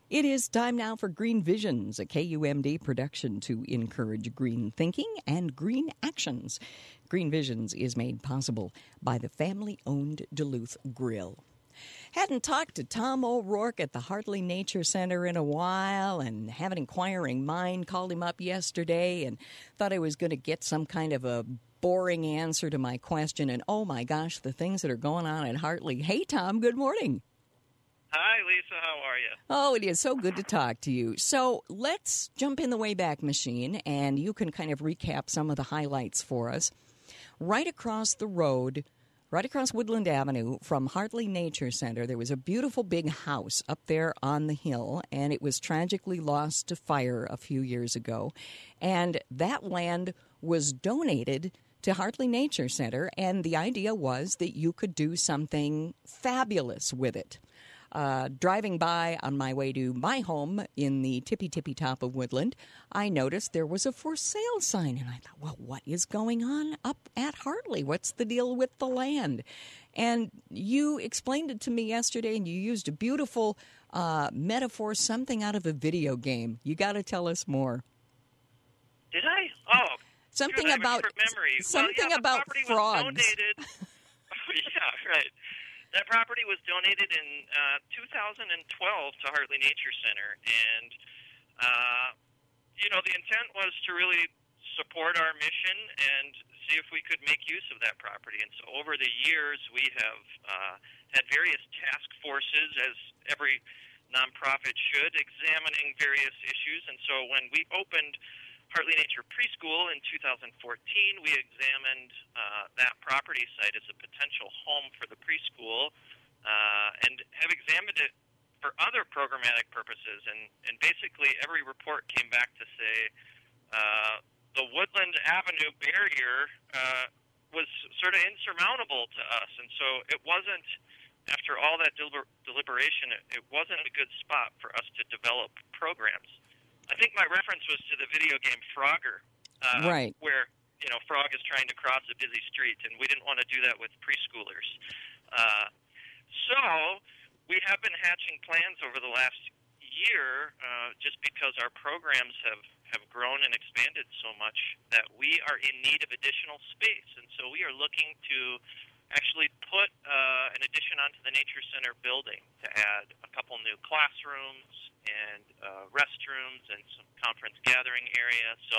It is time now for Green Visions, a KUMD production to encourage green thinking and green actions. Green Visions is made possible by the family-owned Duluth Grill. Hadn't talked to Tom O'Rourke at the Hartley Nature Center in a while, and have an inquiring mind. Called him up yesterday and thought I was going to get some kind of a boring answer to my question. And oh my gosh, the things that are going on at Hartley. Hey, Tom, good morning. Hi, Lisa. How are you? Oh, it is so good to talk to you. So let's jump in the Wayback Machine, and you can kind of recap some of the highlights for us. Right across the road, right across Woodland Avenue from Hartley Nature Center, there was a beautiful big house up there on the hill, and it was tragically lost to fire a few years ago. And that land was donated to Hartley Nature Center, and the idea was that you could do something fabulous with it. Driving by on my way to my home in the tippy top of Woodland, I noticed there was a for sale sign, and I thought, well, what is going on up at Hartley? What's the deal with the land? And you explained it to me yesterday, and you used a beautiful metaphor, something out of a video game. You got to tell us more. Did I? Oh, something good, about memory. Something about frogs. Yeah, right. That property was donated in 2012 to Hartley Nature Center, and the intent was to really support our mission and see if we could make use of that property. And so over the years, we have had various task forces, as every nonprofit should, examining various issues. And so when we opened Hartley Nature Preschool in 2014, we examined that property site as a potential home for the preschool and have examined it for other programmatic purposes. And basically every report came back to say the Woodland Avenue barrier was sort of insurmountable to us. And so it wasn't, after all that deliberation, it wasn't a good spot for us to develop programs. I think my reference was to the video game Frogger, right, where Frog is trying to cross a busy street, and we didn't want to do that with preschoolers. So we have been hatching plans over the last year, just because our programs have grown and expanded so much that we are in need of additional space, and so we are looking to actually put an addition onto the Nature Center building to add a couple new classrooms and restrooms and some conference gathering area. So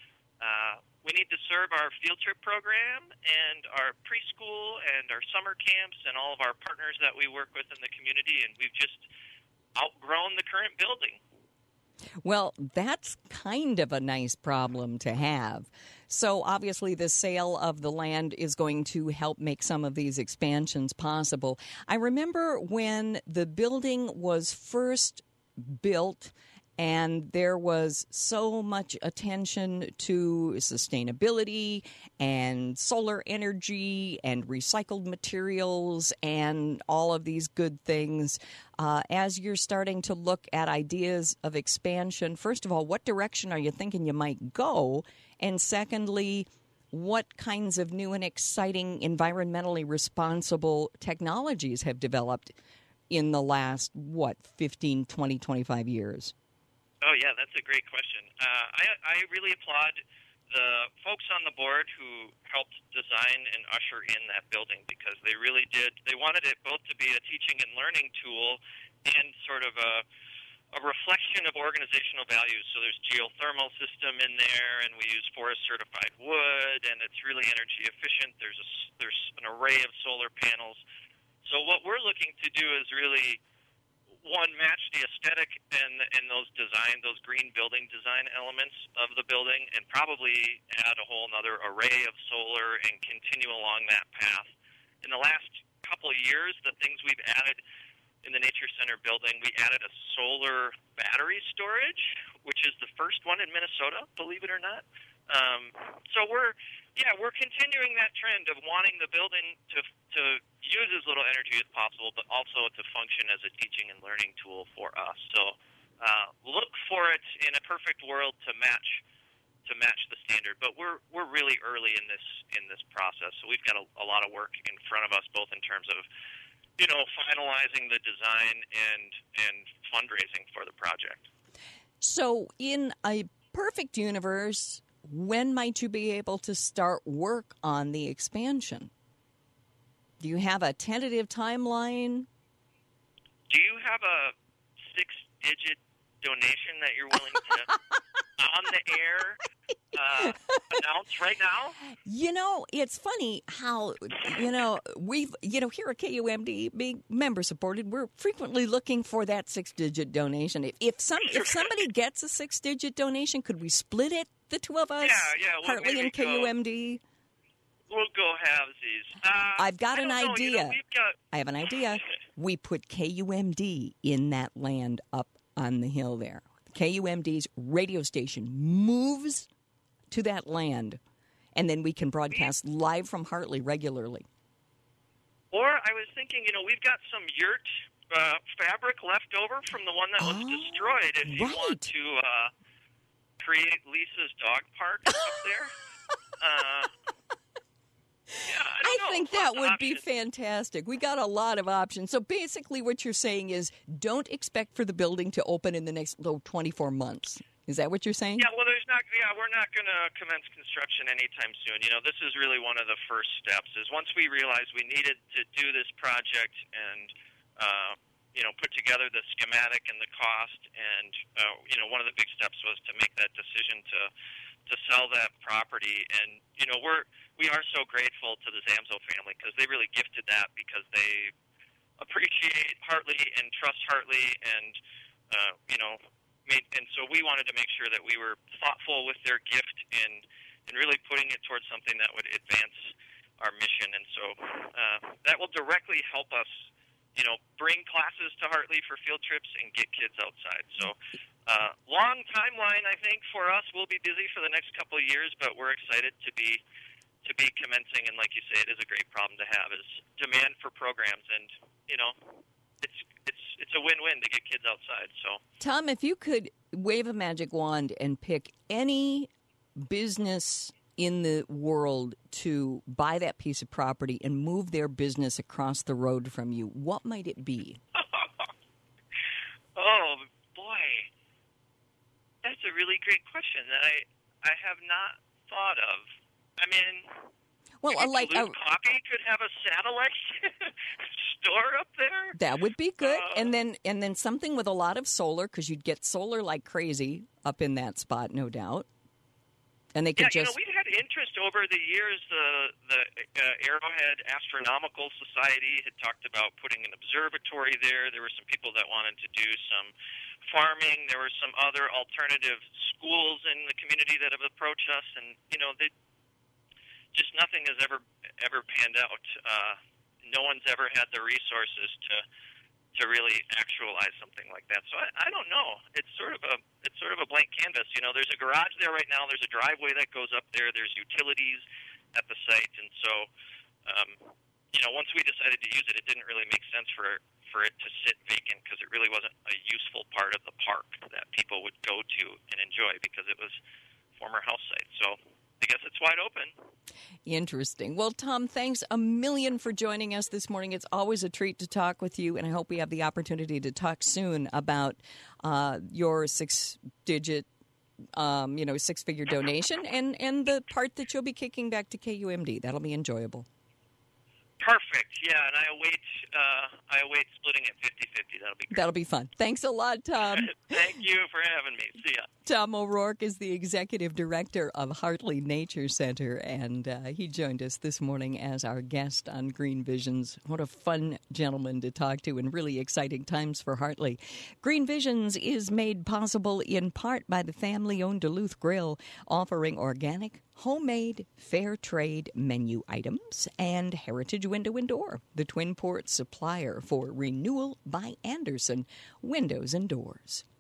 we need to serve our field trip program and our preschool and our summer camps and all of our partners that we work with in the community, and we've just outgrown the current building. Well, that's kind of a nice problem to have. So obviously the sale of the land is going to help make some of these expansions possible. I remember when the building was first built and there was so much attention to sustainability and solar energy and recycled materials and all of these good things. As you're starting to look at ideas of expansion, first of all, what direction are you thinking you might go? And secondly, what kinds of new and exciting environmentally responsible technologies have developed in the last, 15, 20, 25 years? Oh, yeah, that's a great question. I really applaud the folks on the board who helped design and usher in that building, because they really did. They wanted it both to be a teaching and learning tool and sort of a reflection of organizational values. So there's geothermal system in there, and we use forest-certified wood, and it's really energy efficient. There's an array of solar panels. So what we're looking to do is really, one, match the aesthetic and those green building design elements of the building, and probably add a whole other array of solar and continue along that path. In the last couple of years, the things we've added in the Nature Center building, we added a solar battery storage, which is the first one in Minnesota, believe it or not. So we're continuing that trend of wanting the building to use as little energy as possible, but also to function as a teaching and learning tool for us. So look for it in a perfect world to match the standard. But we're really early in this process, so we've got a lot of work in front of us, both in terms of finalizing the design and fundraising for the project. So in a perfect universe, when might you be able to start work on the expansion? Do you have a tentative timeline? Do you have a 6-digit donation that you're willing to on the air announce right now? It's funny how, we've, here at KUMD, being member supported, we're frequently looking for that 6-digit donation. If somebody gets a 6-digit donation, could we split it, the two of us? Yeah. Well, Hartley and KUMD? We'll go halvesies. I've got an idea. I have an idea. We put KUMD in that land up on the hill there. KUMD's radio station moves to that land, and then we can broadcast live from Hartley regularly. Or I was thinking, we've got some yurt fabric left over from the one that was destroyed. If you want to create Lisa's dog park up there. I think that would be fantastic. We got a lot of options. So basically what you're saying is don't expect for the building to open in the next 24 months. Is that what you're saying? Yeah, well, we're not going to commence construction anytime soon. This is really one of the first steps, is once we realized we needed to do this project and, put together the schematic and the cost, and, one of the big steps was to make that decision to sell that property. And, we are so grateful to the Zamzo family because they really gifted that because they appreciate Hartley and trust Hartley and, and so we wanted to make sure that we were thoughtful with their gift and really putting it towards something that would advance our mission. And so that will directly help us, bring classes to Hartley for field trips and get kids outside. So long timeline, I think, for us. We'll be busy for the next couple of years, but we're excited to be commencing. And like you say, it is a great problem to have, is demand for programs. And, it's a win-win to get kids outside. So, Tom, if you could wave a magic wand and pick any business in the world to buy that piece of property and move their business across the road from you, what might it be? Oh, boy. That's a really great question that I have not thought of. I mean, well, Coffee could have a satellite store up there. That would be good, and then something with a lot of solar, because you'd get solar like crazy up in that spot, no doubt. And they could we've had interest over the years. The Arrowhead Astronomical Society had talked about putting an observatory there. There were some people that wanted to do some farming. There were some other alternative schools in the community that have approached us, and just nothing has ever panned out. No one's ever had the resources to really actualize something like that. So I don't know. It's sort of a blank canvas. There's a garage there right now. There's a driveway that goes up there. There's utilities at the site, and so once we decided to use it, it didn't really make sense for it to sit vacant because it really wasn't a useful part of the park that people would go to and enjoy because it was former house site. So I guess it's wide open. Interesting. Well, Tom, thanks a million for joining us this morning. It's always a treat to talk with you, and I hope we have the opportunity to talk soon about your 6-digit, 6-figure donation and the part that you'll be kicking back to KUMD. That'll be enjoyable. Perfect. Yeah, and I await splitting it 50-50. That'll be great. That'll be fun. Thanks a lot, Tom. Thank you for having me. See ya. Tom O'Rourke is the executive director of Hartley Nature Center, and he joined us this morning as our guest on Green Visions. What a fun gentleman to talk to, and really exciting times for Hartley. Green Visions is made possible in part by the family-owned Duluth Grill, offering organic, homemade, fair trade menu items, and Heritage Window and Door, the Twin Ports supplier for Renewal by Andersen Windows and Doors.